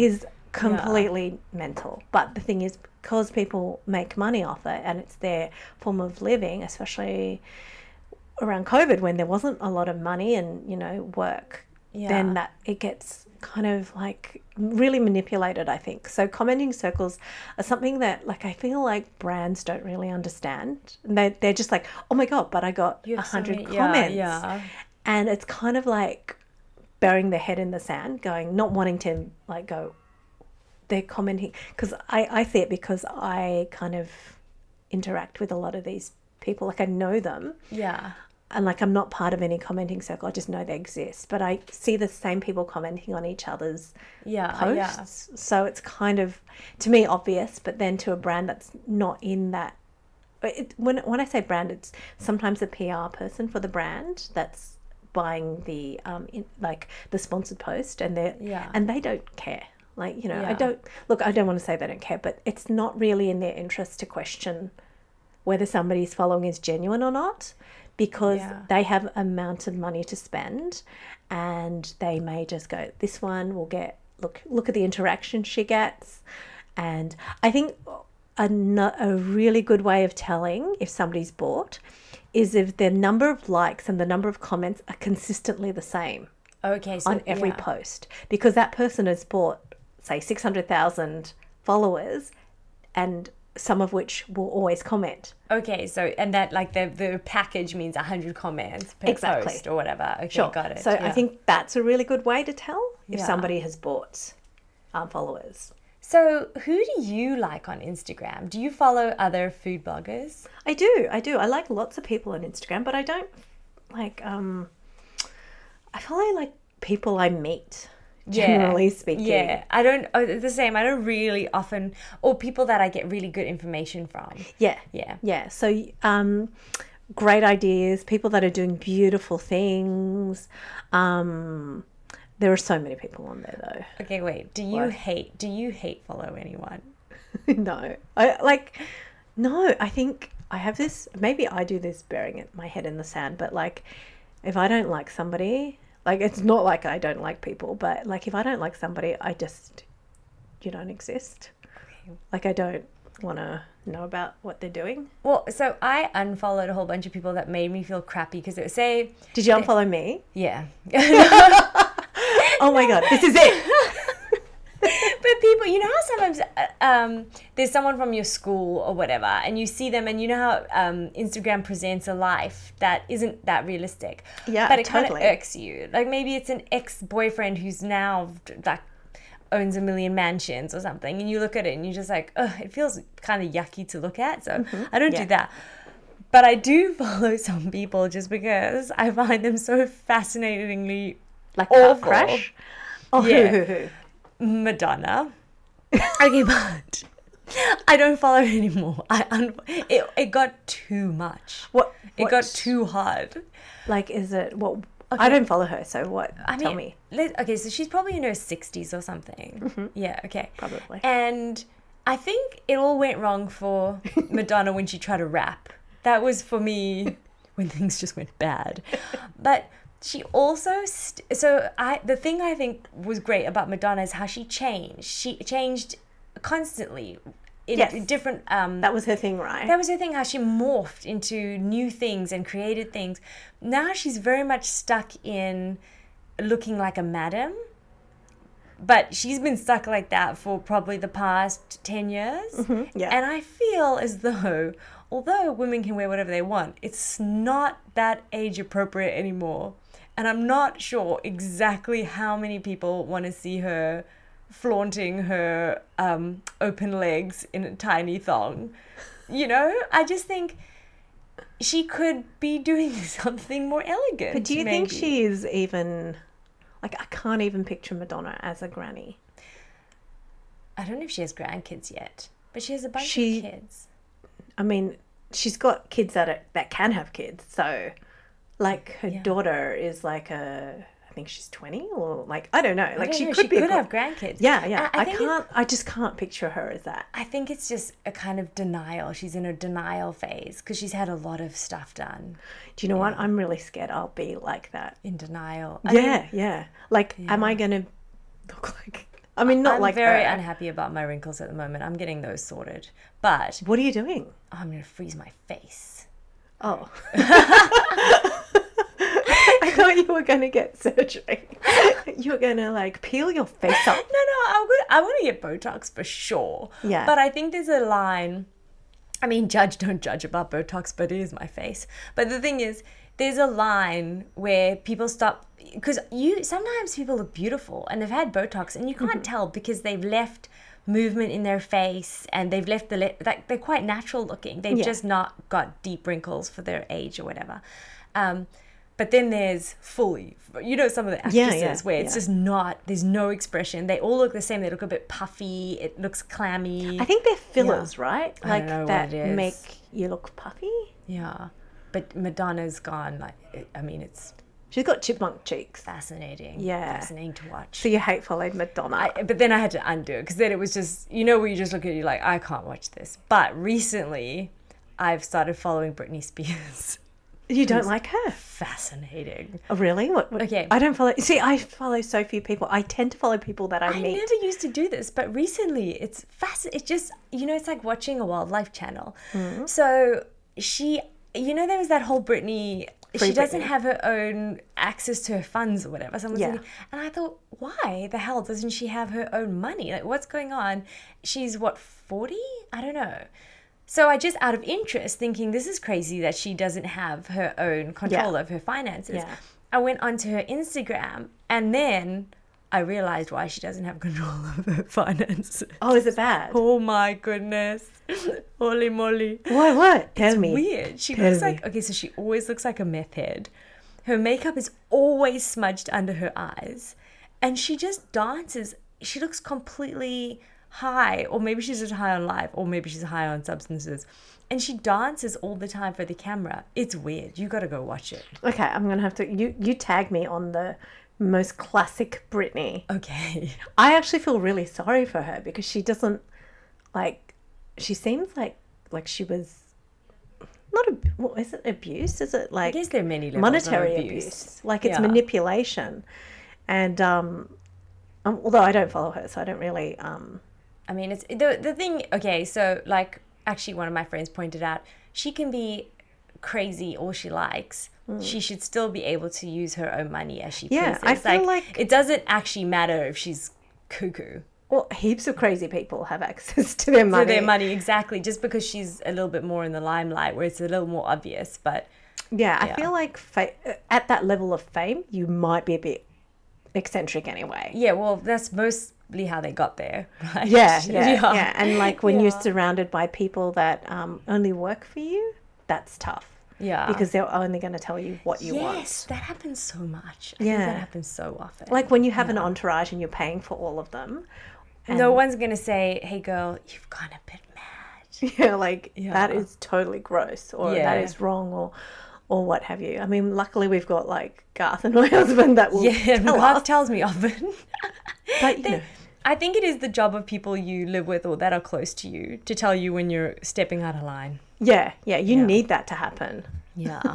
completely mental. But the thing is, because people make money off it and it's their form of living, especially around COVID when there wasn't a lot of money and, you know, work, Yeah. then that it gets kind of like really manipulated, I think. So commenting circles are something that, like, I feel like brands don't really understand. And they, they're just like, oh my God, but I got You a have so hundred many- yeah, comments. yeah. And it's kind of like burying their head in the sand, going, not wanting to like go, they're commenting. Because I, I see it because I kind of interact with a lot of these people. Like I know them. Yeah. And like I'm not part of any commenting circle. I just know they exist. But I see the same people commenting on each other's Yeah. posts. So it's kind of, to me, obvious. But then to a brand that's not in that. It, when when I say brand, it's sometimes a P R person for the brand that's buying the um in, like the sponsored post, and they Yeah. and they don't care. Like, you know, I Yeah. don't look. I don't want to say they don't care, but it's not really in their interest to question whether somebody's following is genuine or not, because Yeah. they have amount of money to spend, and they may just go, this one will get look look at the interaction she gets. And I think a, no- a really good way of telling if somebody's bought is if the number of likes and the number of comments are consistently the same Okay. So, on every yeah. post, because that person has bought, say, six hundred thousand followers, and some of which will always comment. Okay, so and that like the the package means a hundred comments per Exactly. post or whatever. Okay, Sure. got it. So I yeah. think that's a really good way to tell if Yeah. somebody has bought um, followers. So who do you like on Instagram? Do you follow other food bloggers? I do, I do. I like lots of people on Instagram, but I don't like. Um, I follow like people I meet. Generally yeah. speaking. Yeah, I don't. Oh, the same. I don't really often, or people that I get really good information from. Yeah. Yeah. Yeah. So, um, great ideas, people that are doing beautiful things. Um, there are so many people on there though. Okay, wait. Do you What? hate? Do you hate follow anyone? No, I like, no, I think I have this, maybe I do this burying it, my head in the sand, but like, if I don't like somebody, like, it's not like I don't like people, but like, if I don't like somebody, I just, you don't exist. Okay. Like, I don't want to know about what they're doing. Well, so I unfollowed a whole bunch of people that made me feel crappy because it would say, Did you unfollow me? yeah. Oh my God, this is it. But people, you know how sometimes uh, um, there's someone from your school or whatever, and you see them, and you know how um, Instagram presents a life that isn't that realistic. Yeah, but it totally. kind of irks you. Like maybe it's an ex-boyfriend who's now like owns a million mansions or something, and you look at it and you're just like, ugh, it feels kind of yucky to look at. So I don't Yeah. do that. But I do follow some people just because I find them so fascinatingly Like car awful. crash. Oh, Yeah. who, who, who? Madonna. Okay, but I don't follow her anymore. I un- it it got too much. What? It what- got too hard. Like, is it what? Okay. I don't follow her, so what? I Tell mean, me. let- okay, so she's probably in her sixties or something. Yeah, okay. Probably. And I think it all went wrong for Madonna when she tried to rap. That was for me when things just went bad. But she also st- so I the thing I think was great about Madonna is how she changed. She changed constantly in Yes. different um That was her thing, right? that was her thing, how she morphed into new things and created things. Now she's very much stuck in looking like a madam. But she's been stuck like that for probably the past ten years. yeah. And I feel as though, although women can wear whatever they want, it's not that age appropriate anymore. And I'm not sure exactly how many people want to see her flaunting her um, open legs in a tiny thong. You know, I just think she could be doing something more elegant. But do you think maybe. she is even, like, I can't even picture Madonna as a granny. I don't know if she has grandkids yet, but she has a bunch She- of kids. I mean, she's got kids that are, that can have kids. So, like, her Yeah. daughter is like a, I think she's twenty or like, I don't know. I Like, don't she know, could she be a could gr- have grandkids. Yeah, yeah. I- I I, think it- can't, I just can't picture her as that. I think it's just a kind of denial. She's in a denial phase because she's had a lot of stuff done Do you know what? I'm really scared I'll be like that. in denial. I yeah, mean, yeah. Like, am Yeah. I going to look like I mean, not I'm like very her. unhappy about my wrinkles at the moment. I'm getting those sorted. But What are you doing? I'm going to freeze my face. Oh. I thought you were going to get surgery. You were going to like peel your face up. No, no, I'm good. I want to get Botox for sure. Yeah. But I think there's a line. I mean, judge, don't judge about Botox, but it is my face. But the thing is, there's a line where people stop, because you sometimes people look beautiful and they've had Botox and you can't mm-hmm. tell because they've left movement in their face and they've left the le- like they're quite natural looking. They've yeah. just not got deep wrinkles for their age or whatever. Um, but then there's fully, you know, some of the actresses yeah, yeah, where it's yeah. just not, there's no expression. They all look the same. They look a bit puffy. It looks clammy. I think they're fillers, yeah. right? I Like don't know that what it is. make you look puffy. Yeah. But Madonna's gone, like, I mean, it's... She's got chipmunk cheeks. Fascinating. Yeah. Fascinating to watch. So you hate followed Madonna. I, but then I had to undo it because then it was just, you know, where you just look at it, you're like, I can't watch this. But recently, I've started following Britney Spears. You don't like her? Fascinating. Oh, really? What, what? Okay. I don't follow... See, I follow so few people. I tend to follow people that I, I meet. I never used to do this, but recently it's fascinating. It's just, you know, it's like watching a wildlife channel. Mm-hmm. So she... You know, there was that whole Britney, Free she doesn't Britney. have her own access to her funds or whatever. Someone's Yeah. thinking, and I thought, why the hell doesn't she have her own money? Like, what's going on? She's, what, forty? I don't know. So I just, out of interest, thinking this is crazy that she doesn't have her own control Yeah. of her finances. Yeah. I went onto her Instagram, and then I realized why she doesn't have control of her finances. Oh, is it bad? Oh, my goodness. Holy moly. What? What? Tell It's me. weird. She Tell looks me. like, okay, so she always looks like a meth head. Her makeup is always smudged under her eyes. And she just dances. She looks completely high, or maybe she's just high on life, or maybe she's high on substances. And she dances all the time for the camera. It's weird. You got to go watch it. Okay, I'm going to have to... You, you tag me on the most classic Britney. Okay. I actually feel really sorry for her because she doesn't, like... She seems like like she was... Not a... What is it? Abuse? Is it like... I guess there are many levels monetary of abuse. abuse. Like it's Yeah. manipulation. And um, um, although I don't follow her, so I don't really... Um, I mean, it's the the thing. Okay, so like, actually, one of my friends pointed out she can be crazy all she likes. Mm. She should still be able to use her own money as she Yeah, pleases. I feel like- it doesn't actually matter if she's cuckoo. well, heaps of crazy people have access to their money. To their money, exactly. Just because she's a little bit more in the limelight, where it's a little more obvious. But Yeah, I Yeah. feel like fa- at that level of fame, you might be a bit eccentric anyway. yeah, well, that's mostly how they got there, right? Yeah, yeah, yeah. yeah. And like when you're Yeah. surrounded by people that um, only work for you, that's tough. Yeah. Because they're only going to tell you what you yes, want. that happens so much. I Yeah. think that happens so often. Like when you have an entourage and you're paying for all of them. no one's gonna say, "Hey, girl, you've gone a bit mad." Yeah, like Yeah. that is totally gross or Yeah. that is wrong or or what have you. I mean, luckily we've got like Garth and my husband that will Yeah, tell Garth us. tells me often. But, you They- know. I think it is the job of people you live with or that are close to you to tell you when you're stepping out of line. Yeah, yeah, you Yeah. need that to happen. Yeah.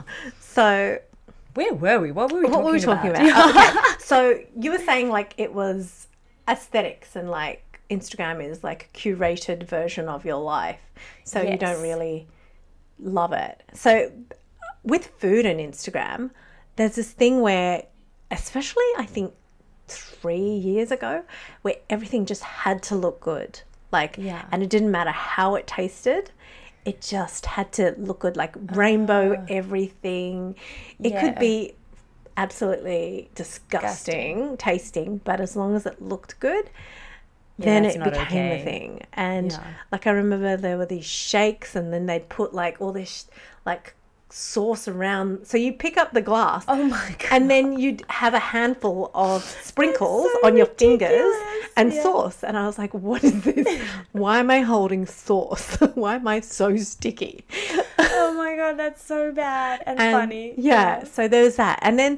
So Where were we? What were we what talking were we talking about? about? Oh, okay. So you were saying like it was aesthetics and like Instagram is like a curated version of your life. So you Yes. don't really love it. So with food and Instagram, there's this thing where, especially I think three years ago, where everything just had to look good. Like, Yeah. and it didn't matter how it tasted. It just had to look good, like rainbow everything. It Yeah. could be absolutely disgusting tasting, but as long as it looked good, then it's it not became okay. the thing. And Yeah. like I remember there were these shakes, and then they'd put like all this like sauce around. So you pick up the glass, Oh my God. and then you'd have a handful of sprinkles so on your fingers ridiculous. and Yeah. sauce. And I was like, what is this? Why am I holding sauce? Why am I so sticky? Oh my God, that's so bad and, And funny. Yeah, so there's that. And then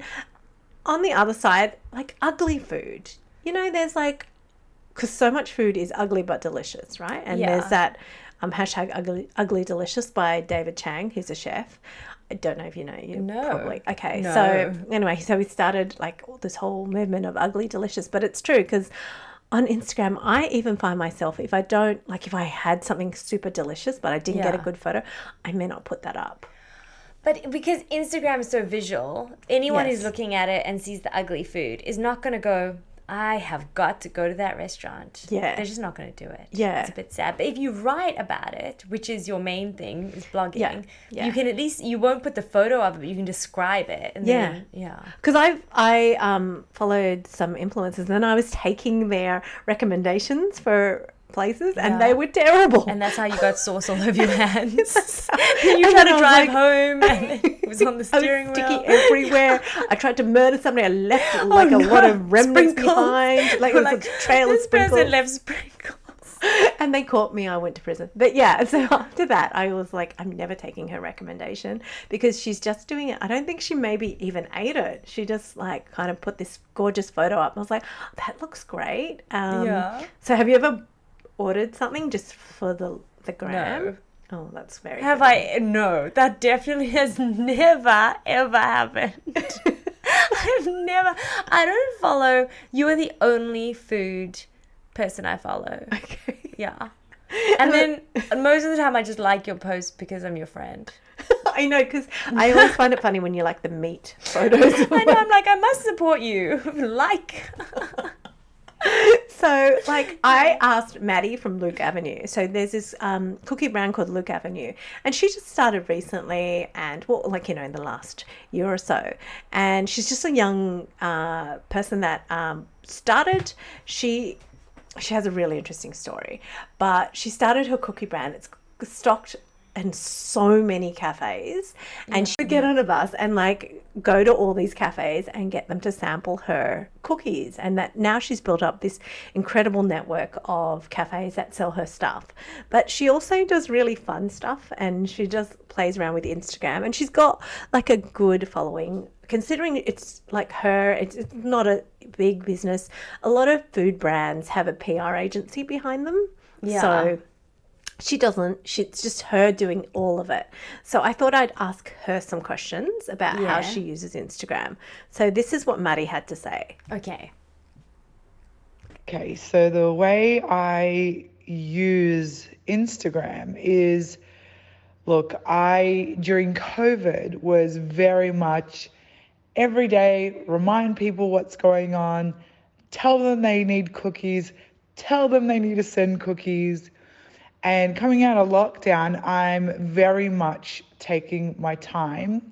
on the other side, like ugly food. You know, there's like, because so much food is ugly but delicious, right? And Yeah. there's that um, hashtag ugly, ugly delicious by David Chang, who's a chef. I don't know if you know. You No. probably. Okay, No. so anyway, so we started like this whole movement of ugly delicious, but it's true because on Instagram, I even find myself, if I don't, like if I had something super delicious, but I didn't get a Yeah. good photo, I may not put that up. But because Instagram is so visual, anyone who's Yes. looking at it and sees the ugly food is not going to go, I have got to go to that restaurant. Yeah. They're just not going to do it. Yeah. It's a bit sad. But if you write about it, which is your main thing, is blogging, Yeah. Yeah. you can at least, you won't put the photo of it, but you can describe it. And Yeah. Then, yeah. Because I've I um followed some influencers and I was taking their recommendations for places and Yeah. they were terrible. And that's how you got sauce all over your hands. you And tried then I to was drive like- home and it was on the I was steering sticky wheel. everywhere. I tried to murder somebody. I left like a no. lot of remnants Sprinkles. behind. Like it You're was like, a trail of this person sprinkles. left sprinkles. And they caught me. I went to prison. But yeah, so after that, I was like, I'm never taking her recommendation because she's just doing it. I don't think she maybe even ate it. She just like kind of put this gorgeous photo up. And I was like, oh, that looks great. Um, Yeah. So have you ever ordered something just for the the gram? No. Oh, that's very. Have good. I? No, that definitely has never, ever happened. I've never, I don't follow, you are the only food person I follow. Okay. Yeah. And then most of the time I just like your post because I'm your friend. I know, because I always find it funny when you like the meat photos. I know, I'm like, I must support you. Like. So, like, I asked Maddie from Luke Avenue. So there's this um, cookie brand called Luke Avenue, and she just started recently, and well, like you know, in the last year or so. And she's just a young uh, person that um, started. She she has a really interesting story, but she started her cookie brand. It's stocked in so many cafes, and she would get on a bus and like go to all these cafes and get them to sample her cookies. And that now she's built up this incredible network of cafes that sell her stuff. But she also does really fun stuff, and she just plays around with Instagram, and she's got like a good following. Considering it's like her, it's, it's not a big business. A lot of food brands have a P R agency behind them. Yeah. So she doesn't. She, it's just her doing all of it. So I thought I'd ask her some questions about Yeah. how she uses Instagram. So this is what Maddie had to say. Okay. Okay, so the way I use Instagram is, look, I, during COVID, was very much every day remind people what's going on, tell them they need cookies, tell them they need to send cookies. And coming out of lockdown, I'm very much taking my time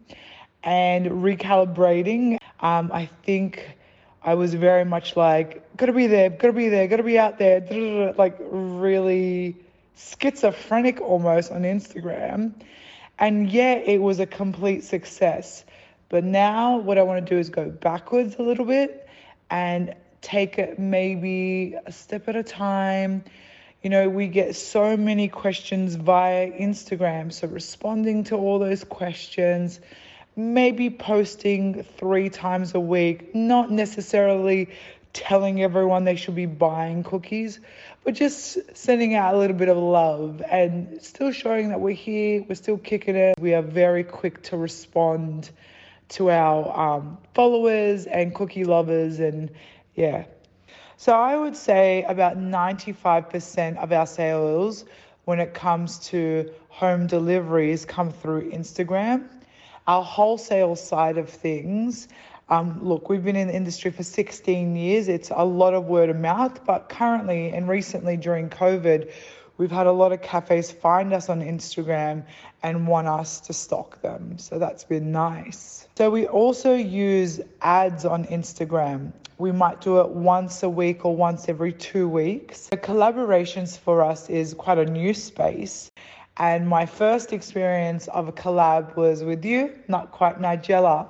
and recalibrating. Um, I think I was very much like, gotta be there, gotta be there, gotta be out there, like really schizophrenic almost on Instagram. And yeah, it was a complete success. But now what I want to do is go backwards a little bit and take it maybe a step at a time. You know, we get so many questions via Instagram. So responding to all those questions, maybe posting three times a week, not necessarily telling everyone they should be buying cookies, but just sending out a little bit of love and still showing that we're here, we're still kicking it. We are very quick to respond to our um, followers and cookie lovers, and yeah. So I would say about ninety-five percent of our sales when it comes to home deliveries come through Instagram. Our wholesale side of things, um, look, we've been in the industry for sixteen years. It's a lot of word of mouth, but currently and recently during COVID, we've had a lot of cafes find us on Instagram and want us to stock them. So that's been nice. So we also use ads on Instagram. We might do it once a week or once every two weeks. The collaborations for us is quite a new space. And my first experience of a collab was with you, Not Quite Nigella.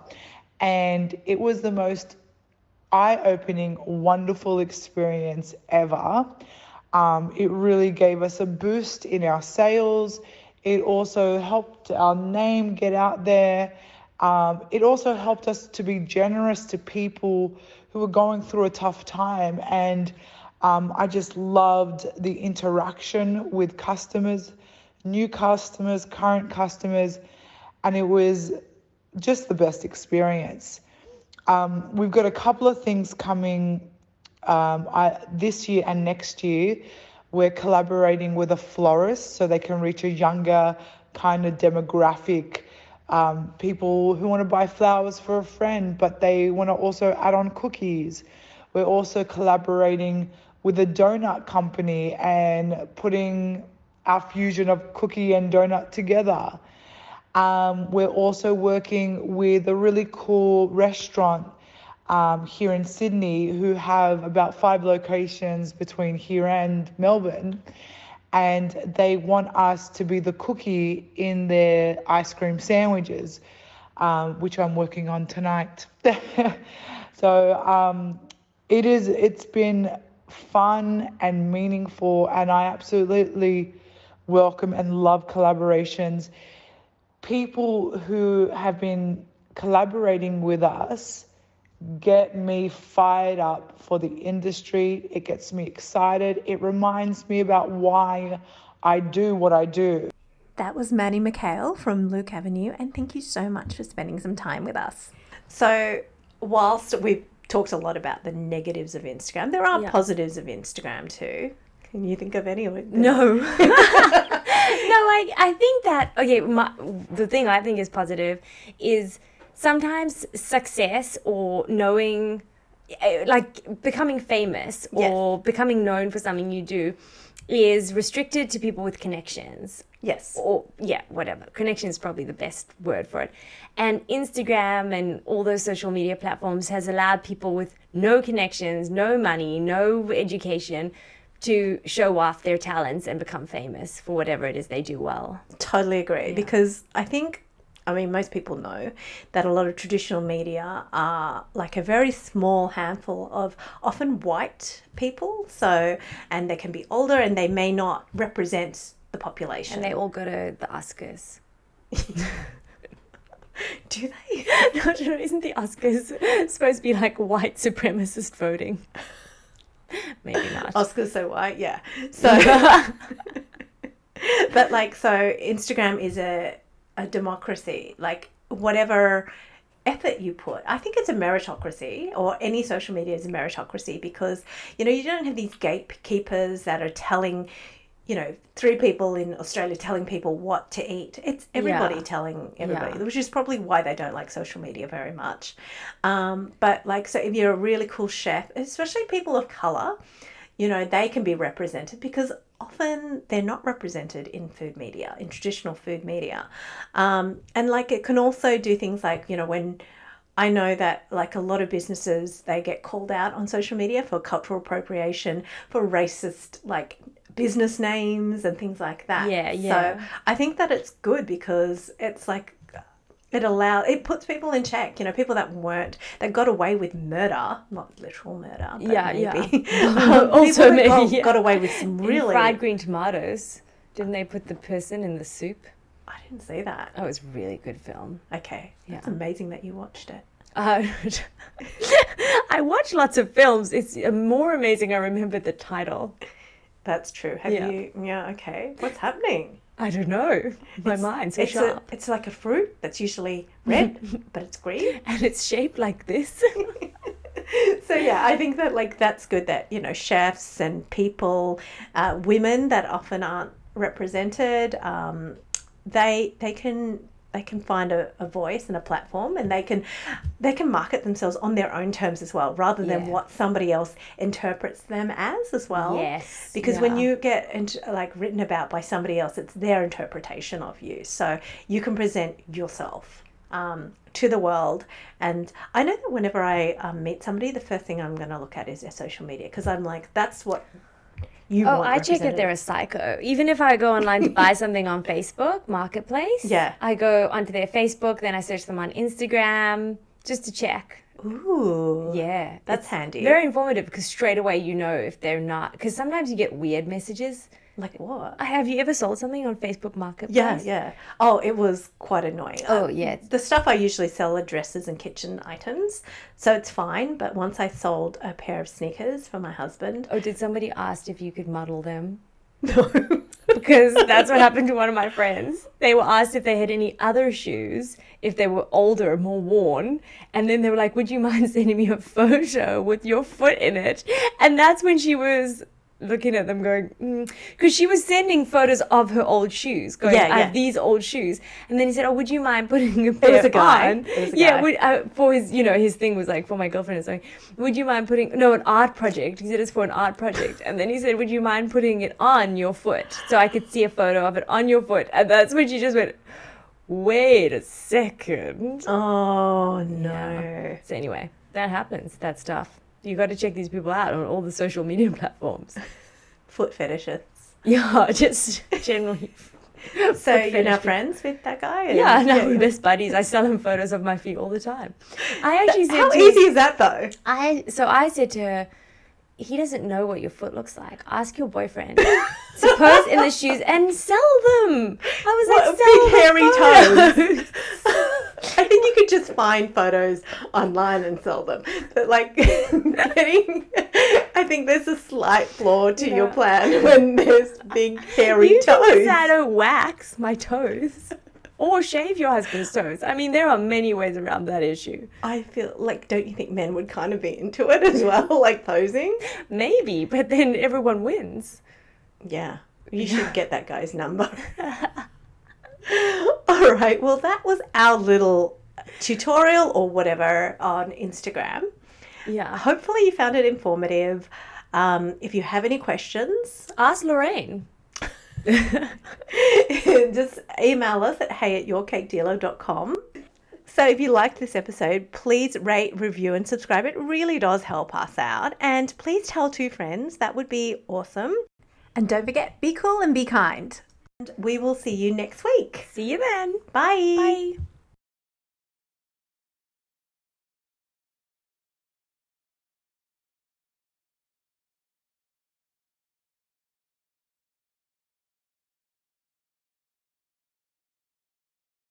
And it was the most eye-opening, wonderful experience ever. Um, it really gave us a boost in our sales. It also helped our name get out there. Um, it also helped us to be generous to people who were going through a tough time. And um, I just loved the interaction with customers, new customers, current customers, and it was just the best experience. Um, we've got a couple of things coming um, I, this year and next year, we're collaborating with a florist so they can reach a younger kind of demographic, um, people who want to buy flowers for a friend, but they want to also add on cookies. We're also collaborating with a donut company and putting our fusion of cookie and donut together. Um, we're also working with a really cool restaurant um, here in Sydney who have about five locations between here and Melbourne. And they want us to be the cookie in their ice cream sandwiches, um, which I'm working on tonight. so um, it is, it's been fun and meaningful, and I absolutely welcome and love collaborations. People who have been collaborating with us get me fired up for the industry. It gets me excited. It reminds me about why I do what I do. That was Maddie McHale from Luke Avenue, and thank you so much for spending some time with us. So whilst we've talked a lot about the negatives of Instagram, there are Yeah. positives of Instagram too. Can you think of any? No. no, I, I think that, okay, my, the thing I think is positive is sometimes success or knowing, eh, like becoming famous or becoming known for something you do is restricted to people with connections. Yes. Or, yeah, whatever. Connection is probably the best word for it. And Instagram and all those social media platforms has allowed people with no connections, no money, no education to show off their talents and become famous for whatever it is they do well. Totally agree. Because I think, I mean, most people know that a lot of traditional media are like a very small handful of often white people. So, and they can be older and they may not represent the population. And they all go to the Oscars. Do they? No, no, isn't the Oscars supposed to be like white supremacist voting? Maybe not. Oscar's so white, yeah. So, but like, so Instagram is a, a democracy. Like, whatever effort you put, I think it's a meritocracy, or any social media is a meritocracy, because, you know, you don't have these gatekeepers that are telling, you know, three people in Australia telling people what to eat. It's everybody Yeah. telling everybody, Yeah. which is probably why they don't like social media very much. Um, but like, so if you're a really cool chef, especially people of colour, you know, they can be represented, because often they're not represented in food media, in traditional food media. Um, and like, it can also do things like, you know, when I know that like a lot of businesses, they get called out on social media for cultural appropriation, for racist, like, business names and things like that. Yeah, yeah. So I think that it's good, because it's like, it allows, it puts people in check, you know, people that weren't, that got away with murder, not literal murder, but Yeah, maybe. yeah. um, Also people that maybe, got, yeah. got away with some In really, fried green tomatoes. Didn't they put the person in the soup? I didn't see that. Oh, it was a really good film. Okay. That's Yeah. amazing that you watched it. Uh, I watch lots of films. It's more amazing I remember the title. That's true. Have Yeah. you, yeah, okay. What's happening? I don't know. My mind's so it's sharp. A, it's like a fruit that's usually red, but it's green. And it's shaped like this. So yeah, I think that like that's good that, you know, chefs and people, uh, women that often aren't represented, um, they they can they can find a, a voice and a platform, and they can they can market themselves on their own terms as well, rather than Yeah. what somebody else interprets them as as well. Yes, Because when yeah. you get int- like written about by somebody else, it's their interpretation of you. So you can present yourself um, to the world. And I know that whenever I um, meet somebody, the first thing I'm going to look at is their social media, because I'm like, that's what you Oh, want I check if represented. they're a psycho. Even if I go online to buy something on Facebook Marketplace, Yeah. I go onto their Facebook, then I search them on Instagram just to check. Ooh. Yeah, That's it's handy. Very informative, because straight away you know if they're not. Because sometimes you get weird messages. Like what? Have you ever sold something on Facebook Marketplace? Yeah, yeah. Oh, it was quite annoying. Oh, Uh, yeah. The stuff I usually sell are dresses and kitchen items, so it's fine. But once I sold a pair of sneakers for my husband, Oh, did somebody ask if you could model them? no. Because because that's what happened to one of my friends. They were asked if they had any other shoes, if they were older, more worn. And then they were like, would you mind sending me a photo with your foot in it? And that's when she was looking at them going, because mm. she was sending photos of her old shoes, going, Yeah, I yeah. have these old shoes. And then he said, oh, would you mind putting a It pair was a guy. on? It was a yeah, guy. would, uh, for his, you know, his thing was like, for my girlfriend or something, would you mind putting, no, an art project. He said it's for an art project. And then he said, would you mind putting it on your foot so I could see a photo of it on your foot? And that's when she just went, wait a second. Oh, no. Yeah. So anyway, that happens, that stuff. You got to check these people out on all the social media platforms. Foot fetishes. Yeah, just generally. So you're now fetish. friends with that guy? And- Yeah, no, yeah, we're yeah. best buddies. I sell him photos of my feet all the time. I actually said How to easy is that, though? I so I said to her, he doesn't know what your foot looks like. Ask your boyfriend to pose in the shoes and sell them. I was What, like, big sell hairy the toes. I think you could just find photos online and sell them. But like getting, I think there's a slight flaw to your Yeah. plan when there's big hairy You toes. think that I don't wax my toes or shave your husband's toes? I mean, there are many ways around that issue. I feel like, don't you think men would kind of be into it as well, like posing? Maybe, but then everyone wins. Yeah, you should get that guy's number. All right, well, that was our little tutorial or whatever on Instagram. Yeah. Hopefully you found it informative. Um, if you have any questions, Ask Lorraine. just email us at hey at your cake dealer dot com. So if you liked this episode, please rate, review and subscribe. It really does help us out. And please tell two friends. That would be awesome. And don't forget, be cool and be kind. And we will see you next week. See you then. Bye. Bye.